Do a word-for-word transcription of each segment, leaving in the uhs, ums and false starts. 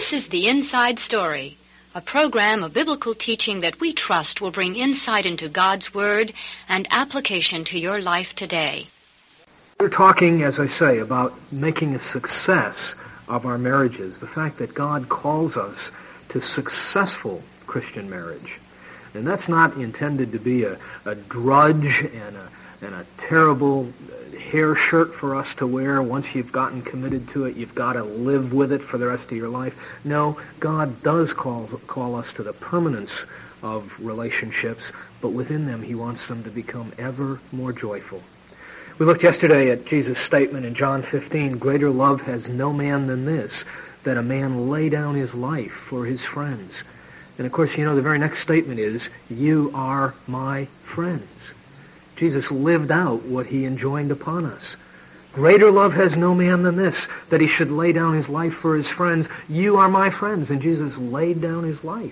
This is The Inside Story, a program of biblical teaching that we trust will bring insight into God's Word and application to your life today. We're talking, as I say, about making a success of our marriages, the fact that God calls us to successful Christian marriage. And that's not intended to be a, a drudge and a, and a terrible hair shirt for us to wear. Once you've gotten committed to it, you've got to live with it for the rest of your life. No, God does call, call us to the permanence of relationships, but within them he wants them to become ever more joyful. We looked yesterday at Jesus' statement in John fifteen, greater love has no man than this, that a man lay down his life for his friends. And of course, you know, the very next statement is, you are my friends. Jesus lived out what he enjoined upon us. Greater love has no man than this, that he should lay down his life for his friends. You are my friends. And Jesus laid down his life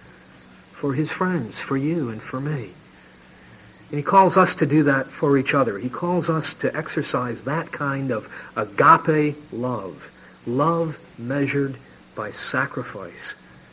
for his friends, for you and for me. And he calls us to do that for each other. He calls us to exercise that kind of agape love, love measured by sacrifice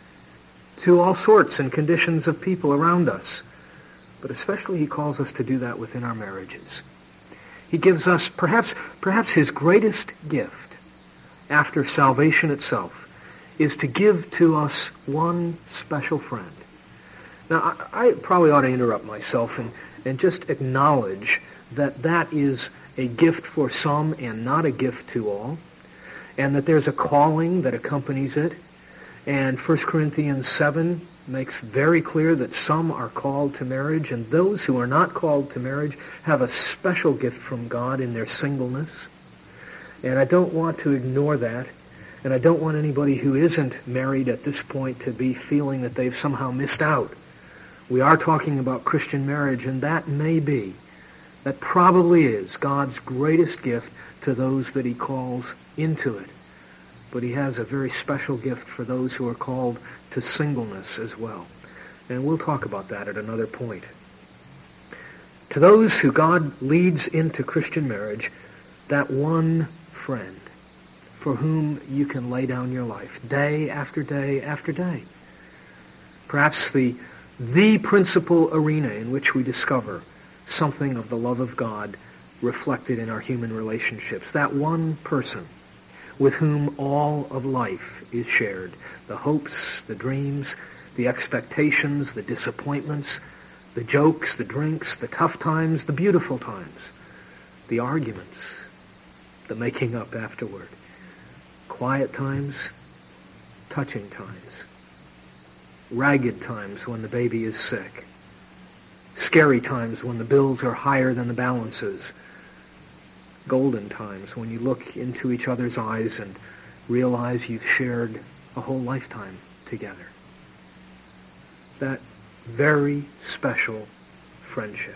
to all sorts and conditions of people around us. But especially he calls us to do that within our marriages. He gives us perhaps perhaps his greatest gift after salvation itself is to give to us one special friend. Now, I, I probably ought to interrupt myself and, and just acknowledge that that is a gift for some and not a gift to all, and that there's a calling that accompanies it. And First Corinthians seven makes very clear that some are called to marriage, and those who are not called to marriage have a special gift from God in their singleness. And I don't want to ignore that, and I don't want anybody who isn't married at this point to be feeling that they've somehow missed out. We are talking about Christian marriage, and that may be, that probably is God's greatest gift to those that he calls into it. But he has a very special gift for those who are called to singleness as well. And we'll talk about that at another point. To those who God leads into Christian marriage, that one friend for whom you can lay down your life day after day after day. Perhaps the, the principal arena in which we discover something of the love of God reflected in our human relationships. That one person with whom all of life is shared. The hopes, the dreams, the expectations, the disappointments, the jokes, the drinks, the tough times, the beautiful times, the arguments, the making up afterward, quiet times, touching times, ragged times when the baby is sick, scary times when the bills are higher than the balances, golden times when you look into each other's eyes and realize you've shared a whole lifetime together. That very special friendship.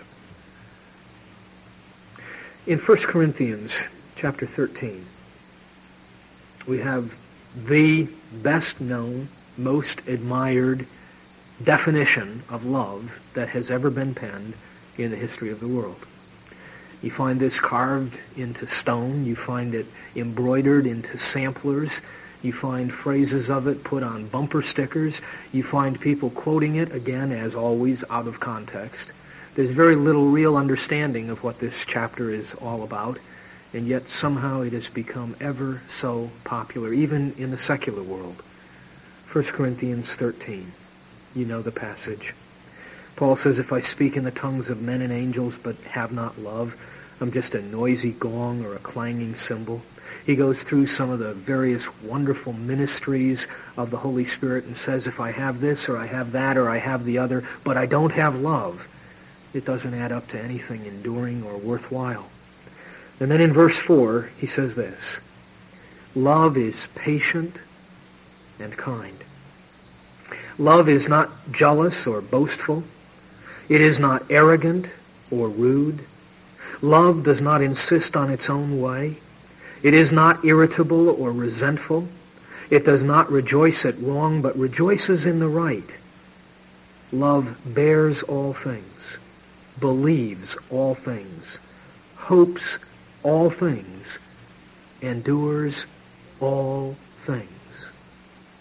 In First Corinthians chapter thirteen, we have the best known, most admired definition of love that has ever been penned in the history of the world. You find this carved into stone. You find it embroidered into samplers. You find phrases of it put on bumper stickers. You find people quoting it, again, as always, out of context. There's very little real understanding of what this chapter is all about, and yet somehow it has become ever so popular, even in the secular world. First Corinthians thirteen, you know the passage. Paul says, if I speak in the tongues of men and angels but have not love, I'm just a noisy gong or a clanging cymbal. He goes through some of the various wonderful ministries of the Holy Spirit and says, if I have this or I have that or I have the other, but I don't have love, it doesn't add up to anything enduring or worthwhile. And then in verse four, he says this, love is patient and kind. Love is not jealous or boastful. It is not arrogant or rude. Love does not insist on its own way. It is not irritable or resentful. It does not rejoice at wrong, but rejoices in the right. Love bears all things, believes all things, hopes all things, endures all things.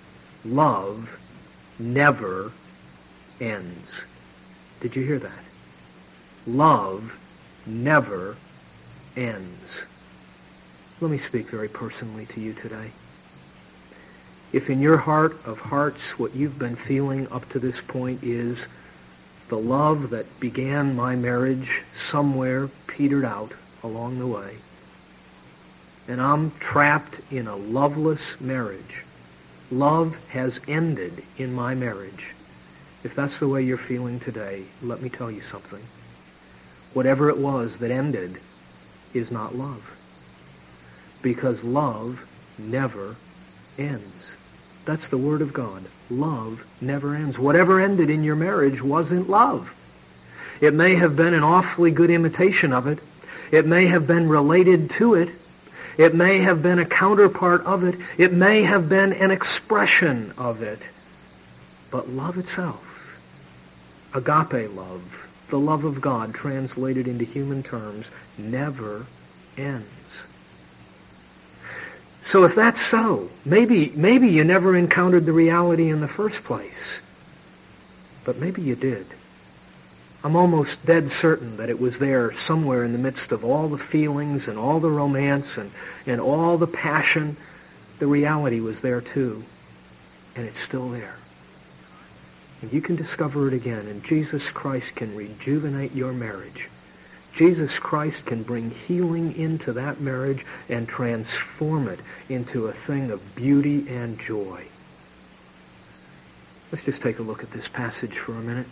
love never ends. Did you hear that? Love never ends. Let me speak very personally to you today. If in your heart of hearts what you've been feeling up to this point is the love that began my marriage somewhere petered out along the way, and I'm trapped in a loveless marriage, love has ended in my marriage. If that's the way you're feeling today, let me tell you something. Whatever it was that ended is not love. Because love never ends. That's the Word of God. Love never ends. Whatever ended in your marriage wasn't love. It may have been an awfully good imitation of it. It may have been related to it. It may have been a counterpart of it. It may have been an expression of it. But love itself, agape love, the love of God translated into human terms, never ends. So if that's so, maybe maybe you never encountered the reality in the first place. But maybe you did. I'm almost dead certain that it was there somewhere in the midst of all the feelings and all the romance and, and all the passion. The reality was there too. And it's still there. And you can discover it again. And Jesus Christ can rejuvenate your marriage. Jesus Christ can bring healing into that marriage and transform it into a thing of beauty and joy. Let's just take a look at this passage for a minute.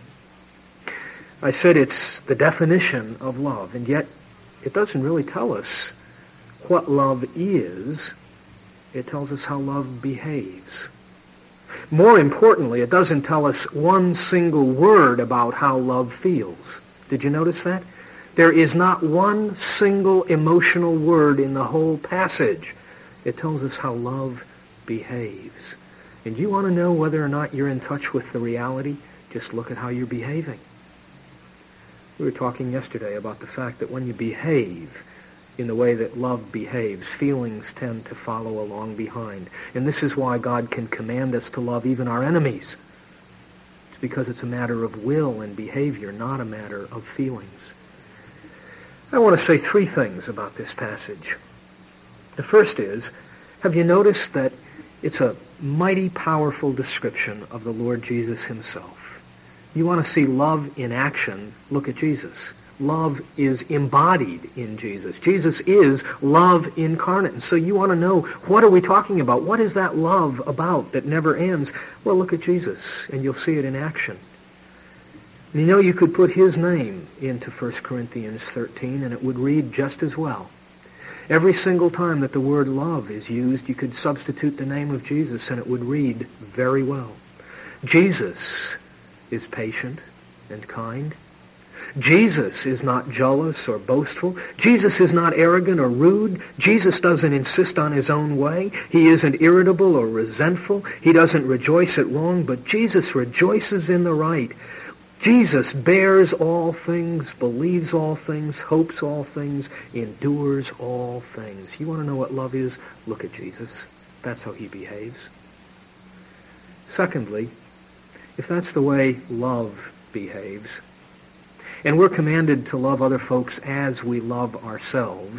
I said it's the definition of love, and yet it doesn't really tell us what love is. It tells us how love behaves. More importantly, it doesn't tell us one single word about how love feels. Did you notice that? There is not one single emotional word in the whole passage. It tells us how love behaves. And you want to know whether or not you're in touch with the reality? Just look at how you're behaving. We were talking yesterday about the fact that when you behave in the way that love behaves, feelings tend to follow along behind. And this is why God can command us to love even our enemies. It's because it's a matter of will and behavior, not a matter of feelings. I want to say three things about this passage. The first is, have you noticed that it's a mighty powerful description of the Lord Jesus himself? You want to see love in action, look at Jesus. Love is embodied in Jesus. Jesus is love incarnate. And so you want to know, what are we talking about? What is that love about that never ends? Well, look at Jesus, and you'll see it in action. And you know, you could put his name into First Corinthians thirteen, and it would read just as well. Every single time that the word love is used, you could substitute the name of Jesus, and it would read very well. Jesus is patient and kind. Jesus is not jealous or boastful. Jesus is not arrogant or rude. Jesus doesn't insist on his own way. He isn't irritable or resentful. He doesn't rejoice at wrong, but Jesus rejoices in the right. Jesus bears all things, believes all things, hopes all things, endures all things. You want to know what love is? Look at Jesus. That's how he behaves. Secondly, if that's the way love behaves, and we're commanded to love other folks as we love ourselves,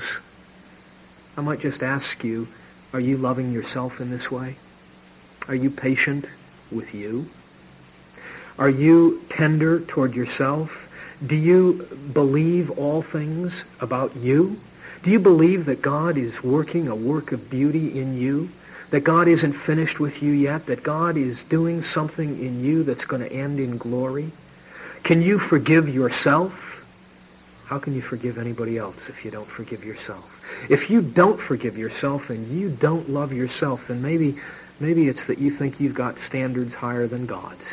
I might just ask you, are you loving yourself in this way? Are you patient with you? Are you tender toward yourself? Do you believe all things about you? Do you believe that God is working a work of beauty in you? That God isn't finished with you yet? That God is doing something in you that's going to end in glory? Can you forgive yourself? How can you forgive anybody else if you don't forgive yourself? If you don't forgive yourself and you don't love yourself, then maybe, maybe it's that you think you've got standards higher than God's.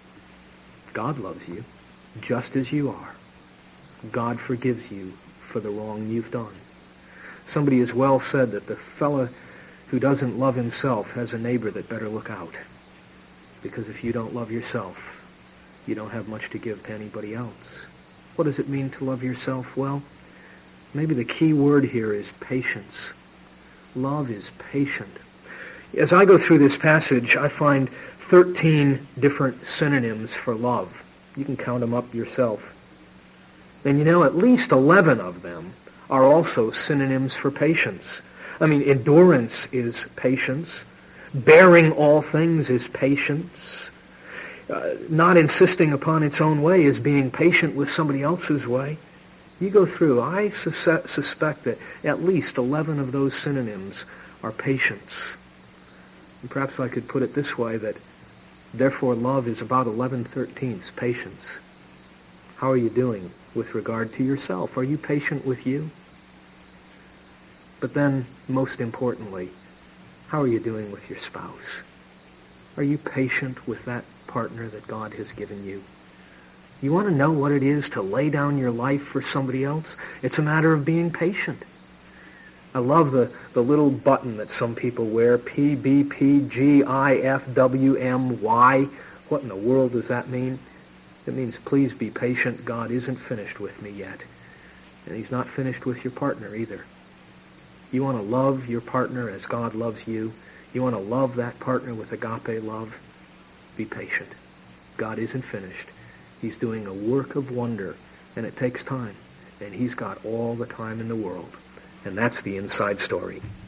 God loves you just as you are. God forgives you for the wrong you've done. Somebody has well said that the fellow who doesn't love himself has a neighbor that better look out. Because if you don't love yourself, you don't have much to give to anybody else. What does it mean to love yourself? Well, maybe the key word here is patience. Love is patient. As I go through this passage, I find thirteen different synonyms for love. You can count them up yourself. And you know, at least eleven of them are also synonyms for patience. I mean, endurance is patience. Bearing all things is patience. Uh, not insisting upon its own way is being patient with somebody else's way. You go through, I sus- suspect that at least eleven of those synonyms are patience. And perhaps I could put it this way, that therefore love is about eleven thirteenths patience. How are you doing with regard to yourself? Are you patient with you? But then, most importantly, how are you doing with your spouse? Are you patient with that partner that God has given you? You want to know what it is to lay down your life for somebody else? It's a matter of being patient. I love the, the little button that some people wear, P B P G I F W M Y. What in the world does that mean? It means, please be patient. God isn't finished with me yet. And he's not finished with your partner either. You want to love your partner as God loves you. You want to love that partner with agape love. Be patient. God isn't finished. He's doing a work of wonder, and it takes time. And he's got all the time in the world. And that's the inside story.